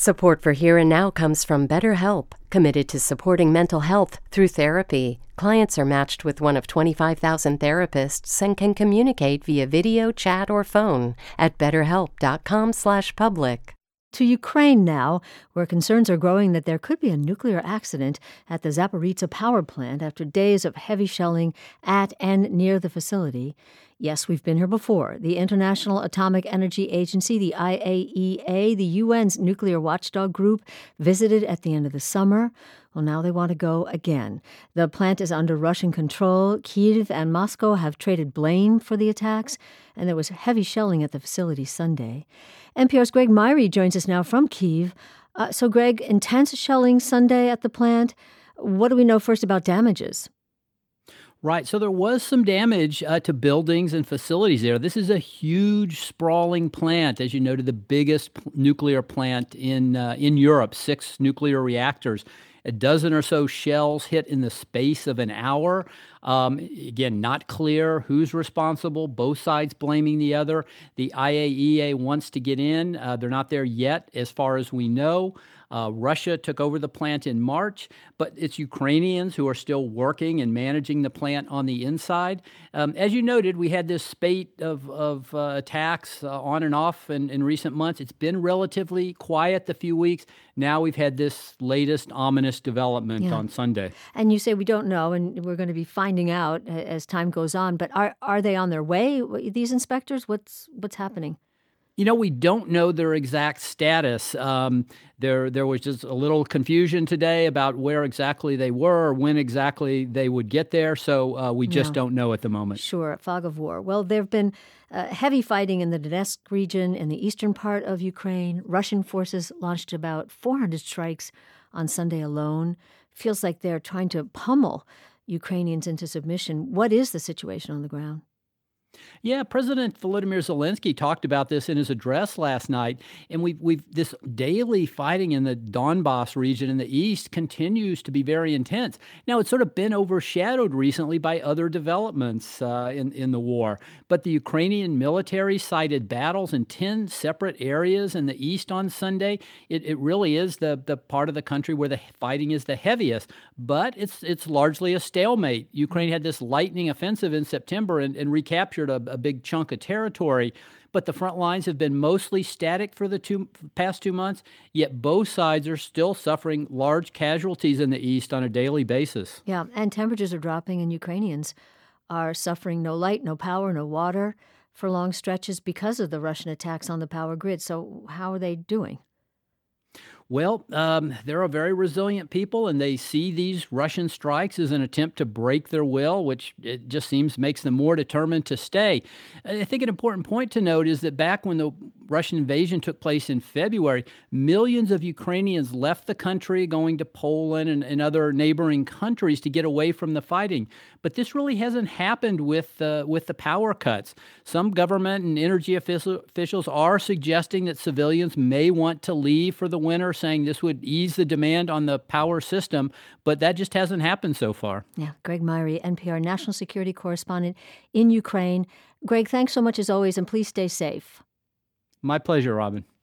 Support for Here and Now comes from BetterHelp, committed to supporting mental health through therapy. Clients are matched with one of 25,000 therapists and can communicate via video, chat, or phone at betterhelp.com/public. To Ukraine now, where concerns are growing that there could be a nuclear accident at the Zaporizhzhia power plant after days of heavy shelling at and near the facility. Yes, we've been here before. The International Atomic Energy Agency, the IAEA, the UN's nuclear watchdog group, visited at the end of the summer. Well, now they want to go again. The plant is under Russian control. Kyiv and Moscow have traded blame for the attacks, and there was heavy shelling at the facility Sunday. NPR's Greg Myrie joins us now from Kyiv. So, Greg, intense shelling Sunday at the plant. What do we know first about damages? Right. So there was some damage to buildings and facilities there. This is a huge, sprawling plant, as you noted, the biggest nuclear plant in Europe, 6 nuclear reactors. A dozen or so shells hit in the space of an hour. Again, not clear who's responsible, both sides blaming the other. The IAEA wants to get in. They're not there yet, as far as we know. Russia took over the plant in March, but it's Ukrainians who are still working and managing the plant on the inside. As you noted, we had this spate of attacks on and off in recent months. It's been relatively quiet the few weeks. Now we've had this latest ominous development on Sunday. And you say we don't know, and we're going to be finding out as time goes on. But are they on their way, these inspectors? What's happening? You know, we don't know their exact status. There was just a little confusion today about where exactly they were or when exactly they would get there. So we just don't know at the moment. Sure, fog of war. Well, there have been heavy fighting in the Donetsk region in the eastern part of Ukraine. Russian forces launched about 400 strikes on Sunday alone. Feels like they're trying to pummel Ukrainians into submission. What is the situation on the ground? Yeah, President Volodymyr Zelensky talked about this in his address last night, and we've this daily fighting in the Donbass region in the east continues to be very intense. Now, it's sort of been overshadowed recently by other developments in the war, but the Ukrainian military cited battles in 10 separate areas in the east on Sunday. It really is the part of the country where the fighting is the heaviest, but it's largely a stalemate. Ukraine had this lightning offensive in September and recaptured a big chunk of territory, but the front lines have been mostly static for the past 2 months, yet both sides are still suffering large casualties in the east on a daily basis. Yeah, and temperatures are dropping, and Ukrainians are suffering no light, no power, no water for long stretches because of the Russian attacks on the power grid. So how are they doing? Well, they're a very resilient people, and they see these Russian strikes as an attempt to break their will, which it just seems makes them more determined to stay. I think an important point to note is that back when the Russian invasion took place in February, millions of Ukrainians left the country, going to Poland and other neighboring countries to get away from the fighting. But this really hasn't happened with the power cuts. Some government and energy officials are suggesting that civilians may want to leave for the winter, saying this would ease the demand on the power system, but that just hasn't happened so far. Yeah, Greg Myrie, NPR national security correspondent in Ukraine. Greg, thanks so much as always, and please stay safe. My pleasure, Robin.